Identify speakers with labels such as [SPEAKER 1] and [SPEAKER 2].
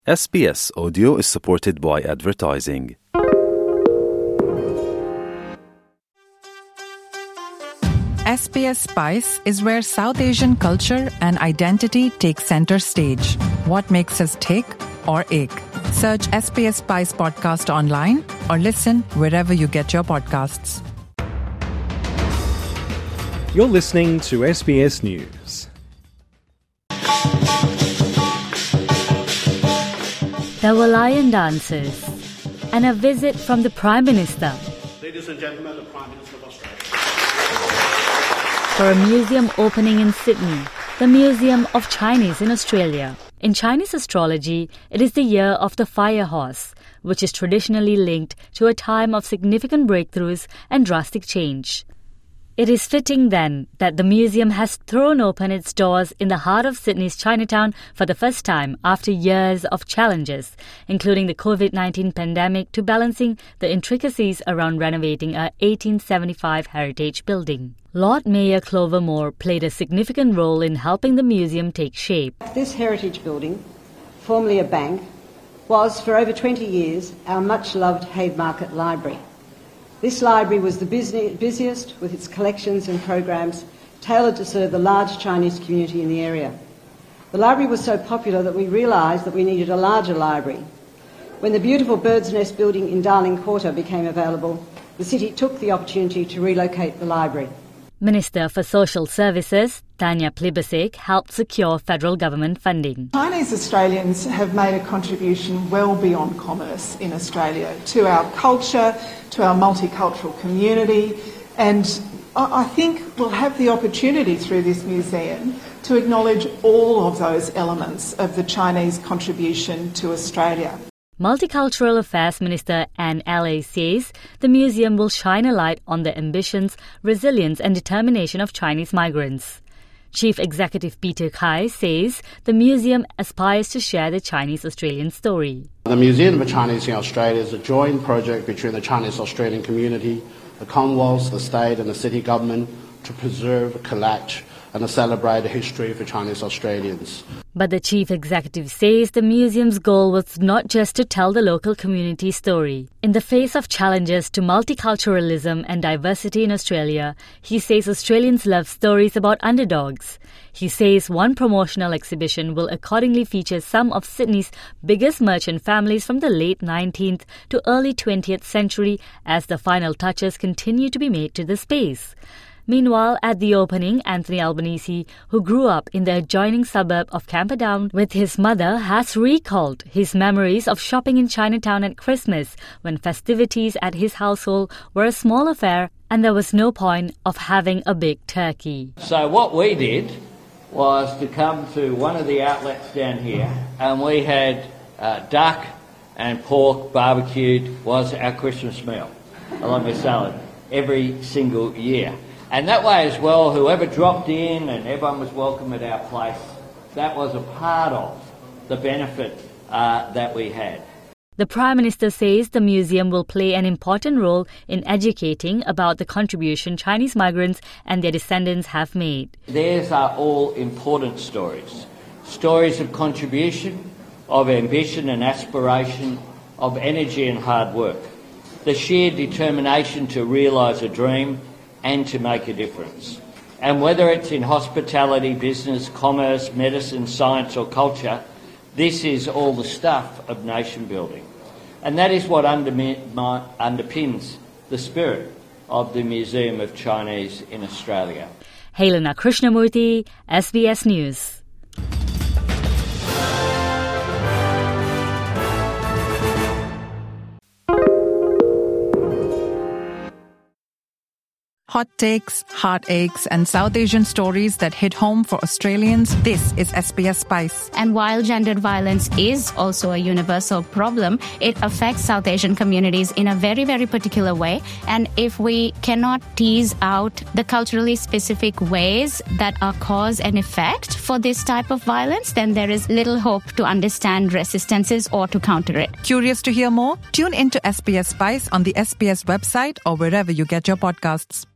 [SPEAKER 1] SBS Audio is supported by advertising.
[SPEAKER 2] SBS Spice is where South Asian culture and identity take center stage. What makes us tick or ache? Search SBS Spice podcast online or listen wherever you get your podcasts.
[SPEAKER 3] You're listening to SBS News.
[SPEAKER 4] There were lion dances and a visit from the Prime Minister.
[SPEAKER 5] Ladies and gentlemen, the Prime Minister of Australia.
[SPEAKER 4] For a museum opening in Sydney, the Museum of Chinese in Australia. In Chinese astrology, it is the year of the fire horse, which is traditionally linked to a time of significant breakthroughs and drastic change. It is fitting then that the museum has thrown open its doors in the heart of Sydney's Chinatown for the first time after years of challenges, including the COVID-19 pandemic, to balancing the intricacies around renovating a 1875 heritage building. Lord Mayor Clover Moore played a significant role in helping the museum take shape.
[SPEAKER 6] This heritage building, formerly a bank, was for over 20 years our much-loved Haymarket Library. This library was the busiest with its collections and programs tailored to serve the large Chinese community in the area. The library was so popular that we realised that we needed a larger library. When the beautiful Bird's Nest building in Darling Quarter became available, the city took the opportunity to relocate the library.
[SPEAKER 4] Minister for Social Services, Tanya Plibersek, helped secure federal government funding.
[SPEAKER 7] Chinese Australians have made a contribution well beyond commerce in Australia to our culture, to our multicultural community, and I think we'll have the opportunity through this museum to acknowledge all of those elements of the Chinese contribution to Australia.
[SPEAKER 4] Multicultural Affairs Minister Anne Alley says the museum will shine a light on the ambitions, resilience and determination of Chinese migrants. Chief Executive Peter Kai says the museum aspires to share the Chinese-Australian story.
[SPEAKER 5] The Museum of Chinese in Australia is a joint project between the Chinese-Australian community, the Commonwealth, the state and the city government to preserve, collect and celebrate the history of the Chinese Australians.
[SPEAKER 4] But the chief executive says the museum's goal was not just to tell the local community story. In the face of challenges to multiculturalism and diversity in Australia, he says Australians love stories about underdogs. He says one promotional exhibition will accordingly feature some of Sydney's biggest merchant families from the late 19th to early 20th century as the final touches continue to be made to the space. Meanwhile, at the opening, Anthony Albanese, who grew up in the adjoining suburb of Camperdown with his mother, has recalled his memories of shopping in Chinatown at Christmas when festivities at his household were a small affair and there was no point of having a big turkey.
[SPEAKER 8] So what we did was to come to one of the outlets down here and we had duck and pork barbecued was our Christmas meal, along with salad, every single year. And that way as well, whoever dropped in and everyone was welcome at our place, that was a part of the benefit that we had.
[SPEAKER 4] The Prime Minister says the museum will play an important role in educating about the contribution Chinese migrants and their descendants have made.
[SPEAKER 8] These are all important stories. Stories of contribution, of ambition and aspiration, of energy and hard work. The sheer determination to realise a dream and to make a difference. And whether it's in hospitality, business, commerce, medicine, science or culture, this is all the stuff of nation building. And that is what underpins the spirit of the Museum of Chinese in Australia.
[SPEAKER 4] Helena Krishnamurthy, SBS News.
[SPEAKER 2] Hot takes, heartaches, and South Asian stories that hit home for Australians. This is SBS Spice.
[SPEAKER 9] And while gendered violence is also a universal problem, it affects South Asian communities in a very, very particular way. And if we cannot tease out the culturally specific ways that are cause and effect for this type of violence, then there is little hope to understand resistances or to counter it.
[SPEAKER 2] Curious to hear more? Tune into SBS Spice on the SBS website or wherever you get your podcasts.